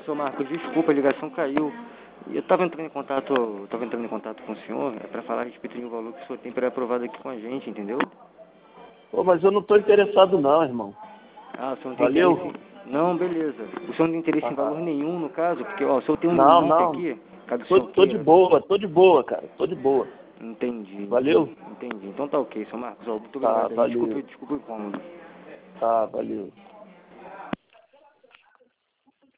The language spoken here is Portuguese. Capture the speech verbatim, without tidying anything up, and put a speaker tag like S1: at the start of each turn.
S1: Seu Marcos, desculpa, a ligação caiu. Eu estava entrando em contato, estava entrando em contato com o senhor, é para falar a respeito de um valor que o senhor tem pré-aprovado aqui com a gente, entendeu?
S2: Pô, mas eu não estou interessado não, irmão.
S1: Ah, o senhor não tem
S2: Valeu?
S1: interesse em... Não, beleza. O senhor não tem interesse
S2: Ah,
S1: em valor nenhum, no caso? Porque, ó, o senhor tem um
S2: não,
S1: monte
S2: não.
S1: aqui, caso o
S2: Tô,
S1: senhor
S2: tô de
S1: queira.
S2: boa, tô de boa, cara. Tô de boa.
S1: Entendi.
S2: Valeu?
S1: Entendi. Então tá ok, seu Marcos. Ó, muito
S2: Tá,
S1: obrigado aí.
S2: valeu.
S1: Desculpe, desculpe o incômodo.
S2: Tá, valeu.